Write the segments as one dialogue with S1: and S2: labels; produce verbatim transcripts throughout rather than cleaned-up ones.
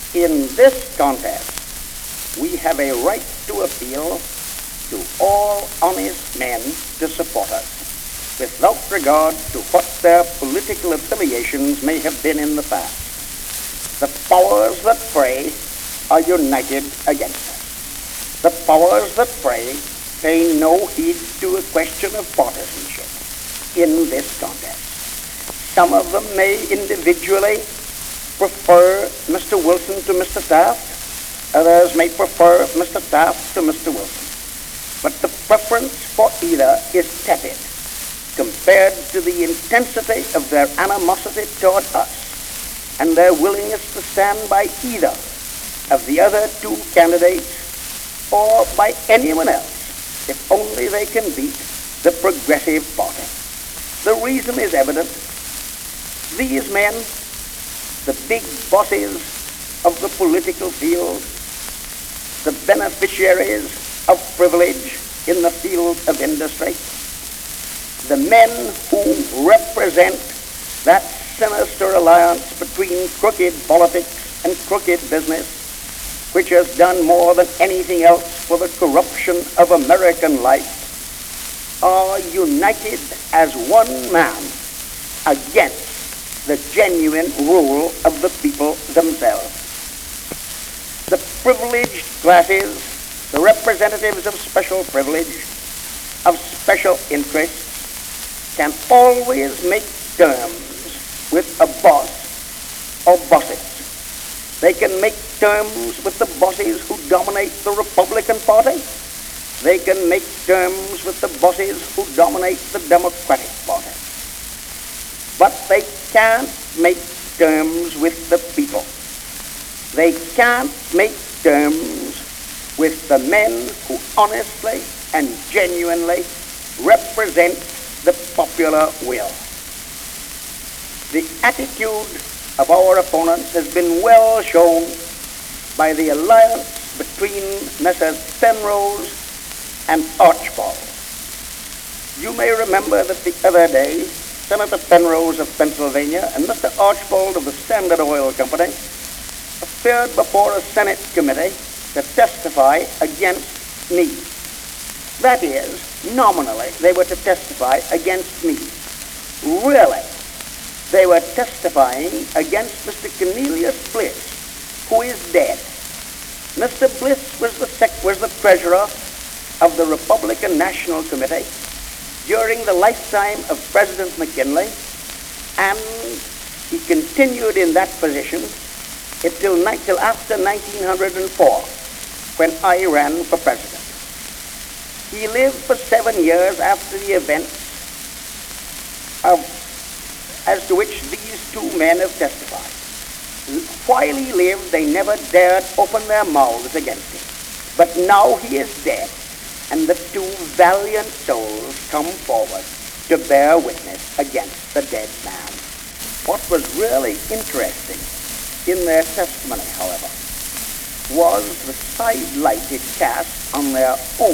S1: In this contest, we have a right to appeal to all honest men to support us, without regard to what their political affiliations may have been in the past. The powers that pray are united against us. The powers that pray pay no heed to a question of partisanship in this contest. Some of them may individually prefer Mister Wilson to Mister Taft. Others may prefer Mister Taft to Mister Wilson. But the preference for either is tepid compared to the intensity of their animosity toward us and their willingness to stand by either of the other two candidates or by anyone else if only they can beat the Progressive Party. The reason is evident. These men, the big bosses of the political field, the beneficiaries of privilege in the field of industry, the men who represent that sinister alliance between crooked politics and crooked business, which has done more than anything else for the corruption of American life, are united as one man against the genuine rule of the people themselves. The privileged classes, the representatives of special privilege, of special interests, can always make terms with a boss or bosses. They can make terms with the bosses who dominate the Republican Party. They can make terms with the bosses who dominate the Democratic Party. But they can't make terms with the people. They can't make terms with the men who honestly and genuinely represent the popular will. The attitude of our opponents has been well shown by the alliance between Messrs. Penrose and Archbald. You may remember that the other day, Senator Penrose of Pennsylvania and Mister Archbald of the Standard Oil Company appeared before a Senate committee to testify against me. That is, nominally, they were to testify against me. Really, they were testifying against Mister Cornelius Bliss, who is dead. Mister Bliss was the, sec- was the treasurer of the Republican National Committee during the lifetime of President McKinley, and he continued in that position until, until after nineteen oh four, when I ran for president. He lived for seven years after the events of, as to which these two men have testified. While he lived, they never dared open their mouths against him. But now he is dead, and the two valiant souls come forward to bear witness against the dead man. What was really interesting in their testimony, however, was the sidelight it cast on their own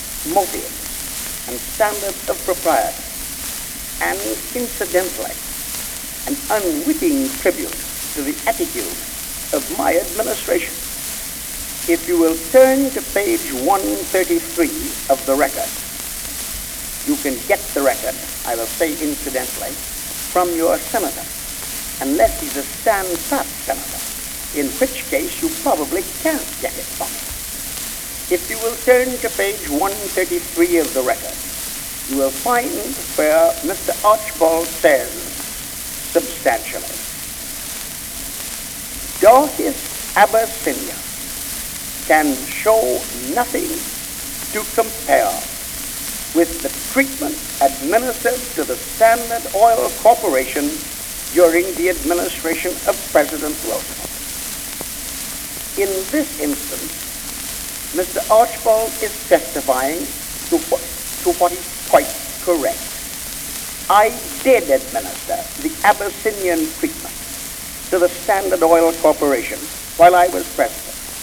S1: motives and standards of propriety, and incidentally, an unwitting tribute to the attitude of my administration. If you will turn to page one thirty-three of the record, you can get the record, I will say incidentally, from your senator, unless he's a stand-pat senator, in which case you probably can't get it from him. If you will turn to page one thirty-three of the record, you will find where Mister Archbald says substantially, Dorcas Abyssinia can show nothing to compare with the treatment administered to the Standard Oil Corporation during the administration of President Roosevelt. In this instance, Mister Archbald is testifying to what, to what is quite correct. I did administer the Abyssinian treatment to the Standard Oil Corporation while I was president.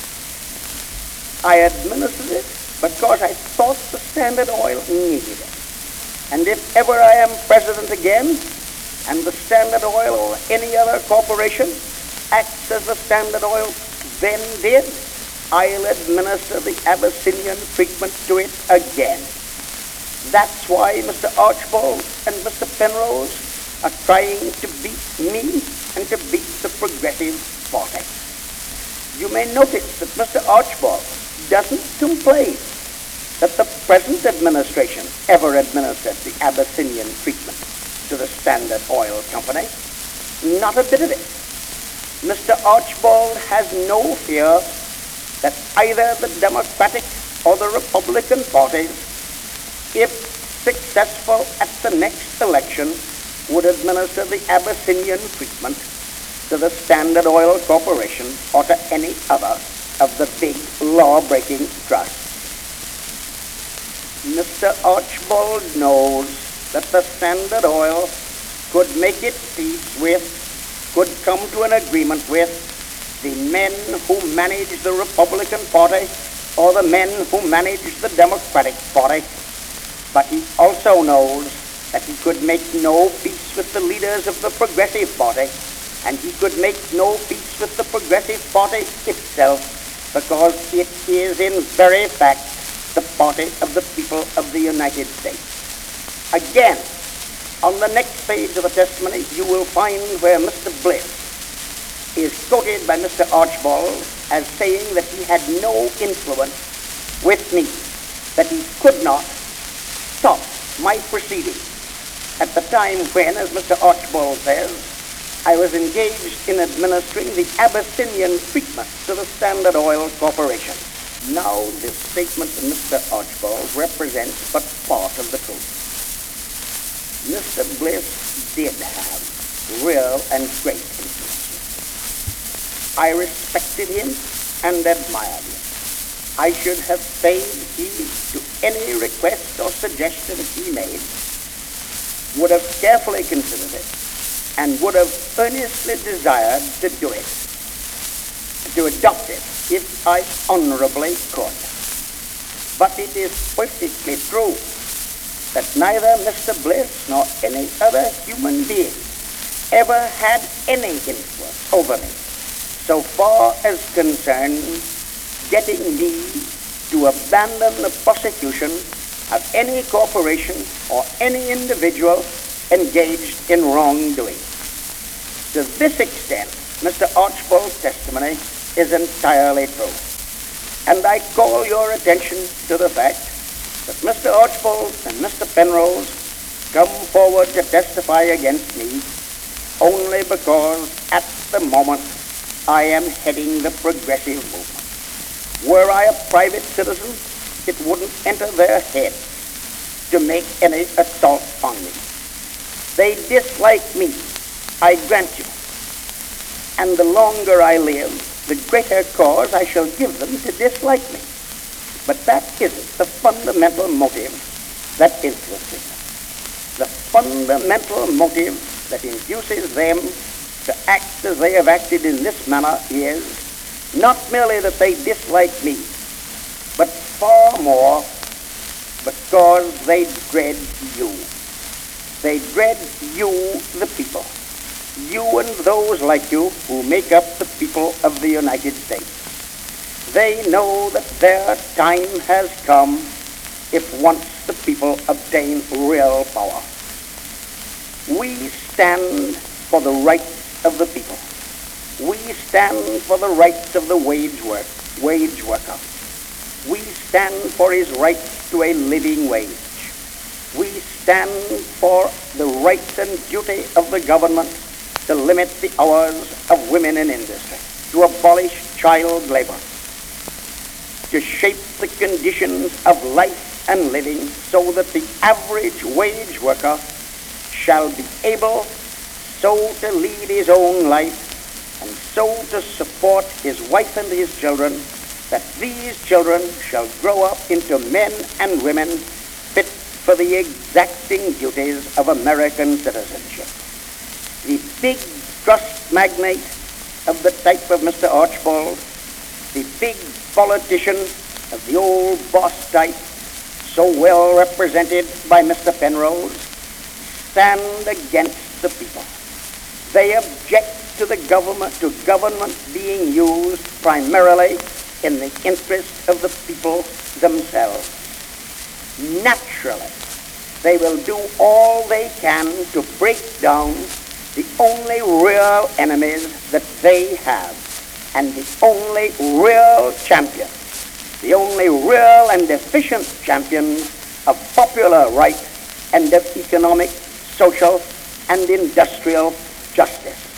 S1: I administered it because I thought the Standard Oil needed it. And if ever I am president again, and the Standard Oil or any other corporation acts as the Standard Oil then did, I'll administer the Abyssinian treatment to it again. That's why Mister Archbold and Mister Penrose are trying to beat me and to beat the Progressive Party. You may notice that Mister Archbold doesn't complain that the present administration ever administered the Abyssinian treatment to the Standard Oil Company. Not a bit of it. Mister Archbold has no fear that either the Democratic or the Republican parties, if successful at the next election, would administer the Abyssinian treatment to the Standard Oil Corporation or to any other of the big law-breaking trusts. Mister Archbold knows that the Standard Oil could make its peace with, could come to an agreement with, the men who manage the Republican Party or the men who manage the Democratic Party. But he also knows that he could make no peace with the leaders of the Progressive Party, and he could make no peace with the Progressive Party itself, because it is in very fact the party of the people of the United States. Again, on the next page of the testimony, you will find where Mister Bliss is quoted by Mister Archbold as saying that he had no influence with me, that he could not stop my proceedings at the time when, as Mister Archbold says, I was engaged in administering the Abyssinian treatment to the Standard Oil Corporation. Now, this statement of Mister Archbold represents but part of the truth. Mister Bliss did have real and great influence. I respected him and admired him. I should have paid heed to any request or suggestion he made, would have carefully considered it, and would have earnestly desired to do it, to adopt it, if I honorably could. But it is perfectly true that neither Mister Bliss nor any other human being ever had any influence over me, so far as concerned getting me to abandon the prosecution of any corporation or any individual engaged in wrongdoing. To this extent, Mister Archbold's testimony is entirely true. And I call your attention to the fact that Mister Archbold and Mister Penrose come forward to testify against me only because at the moment I am heading the progressive movement. Were I a private citizen, it wouldn't enter their heads to make any assault on me. They dislike me, I grant you. And the longer I live, the greater cause I shall give them to dislike me. But that isn't the fundamental motive that influences them. The fundamental motive that induces them to act as they have acted in this manner is not merely that they dislike me, but far more because they dread you. They dread you, the people. You and those like you who make up the people of the United States. They know that their time has come if once the people obtain real power. We stand for the rights of the people. We stand for the rights of the wage, work, wage worker. We stand for his right to a living wage. We stand for the right and duty of the government to limit the hours of women in industry, to abolish child labor, to shape the conditions of life and living so that the average wage worker shall be able so to lead his own life and so to support his wife and his children that these children shall grow up into men and women fit for the exacting duties of American citizenship. The big trust magnate of the type of Mister Archbold, the big politician of the old boss type, so well represented by Mister Penrose, stand against the people. They object to the government, to government being used primarily in the interest of the people themselves. Naturally, they will do all they can to break down the only real enemies that they have, and the only real champion, the only real and efficient champion of popular right and of economic, social, and industrial justice.